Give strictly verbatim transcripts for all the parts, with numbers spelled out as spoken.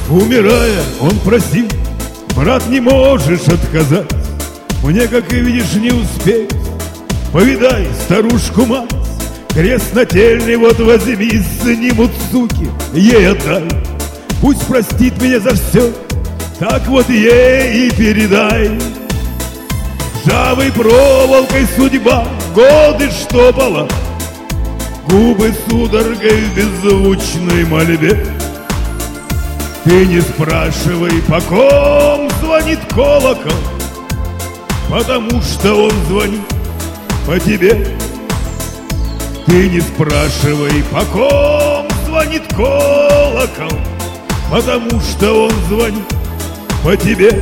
Умирая, он просил: брат, не можешь отказать, мне, как и видишь, не успеть. Повидай старушку-мать, крест нательный вот возьми, снимут суки, ей отдай. Пусть простит меня за все, так вот ей и передай. Ржавой проволокой судьба годы штопала, губы судорогой в беззвучной мольбе. Ты не спрашивай, по ком звонит колокол, потому что он звонит по тебе. Ты не спрашивай, по ком звонит колокол, потому что он звонит по тебе.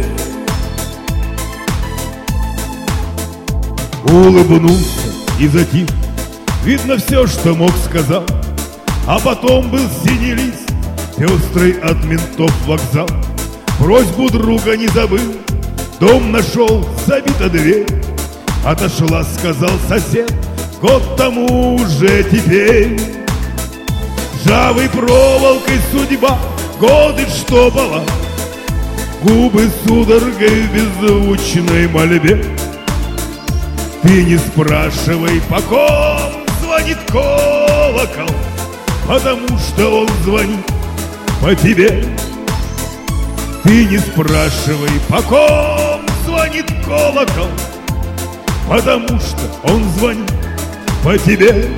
Улыбнулся и затих, видно, все, что мог, сказал. А потом был синий лист, пестрый от ментов вокзал. Просьбу друга не забыл, дом нашел, забита дверь. Отошла, сказал сосед, год тому уже теперь. Ржавой проволокой судьба годы штопала, губы судорогой в беззвучной мольбе. Ты не спрашивай, по ком звонит колокол, потому что он звонит по тебе. Ты не спрашивай, по ком звонит колокол, потому что он звонит по тебе.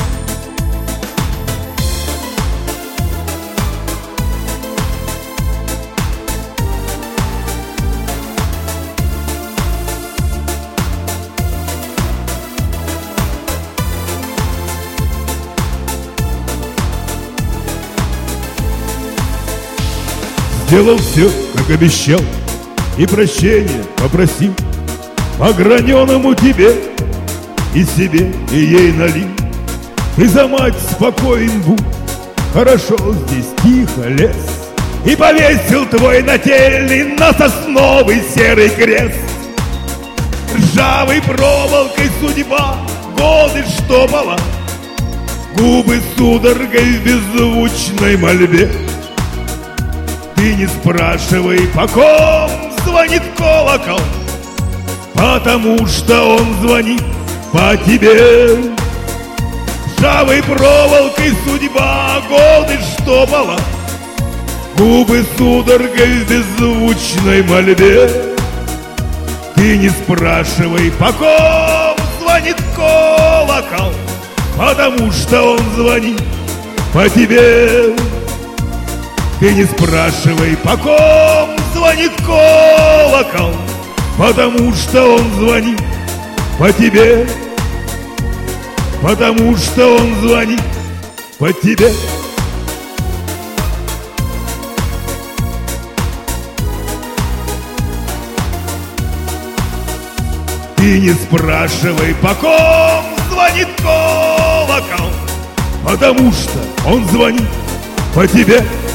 Сделал все, как обещал, и прощения попросил. По граненому тебе и себе, и ей налил. Ты за мать спокоен будь, хорошо здесь тихо лес. И повесил твой нательный на сосновый серый крест. Ржавой проволокой судьба годы штопала, губы судорогой в беззвучной мольбе. Ты не спрашивай, по ком звонит колокол, потому что он звонит по тебе. Ржавой проволокой судьба годы штопала, губы судорогой в беззвучной мольбе. Ты не спрашивай, по ком звонит колокол, потому что он звонит по тебе. Ты не спрашивай, по ком звонит колокол, потому что он звонит по тебе. Потому что он звонит по тебе. Ты не спрашивай, по ком звонит колокол, потому что он звонит по тебе.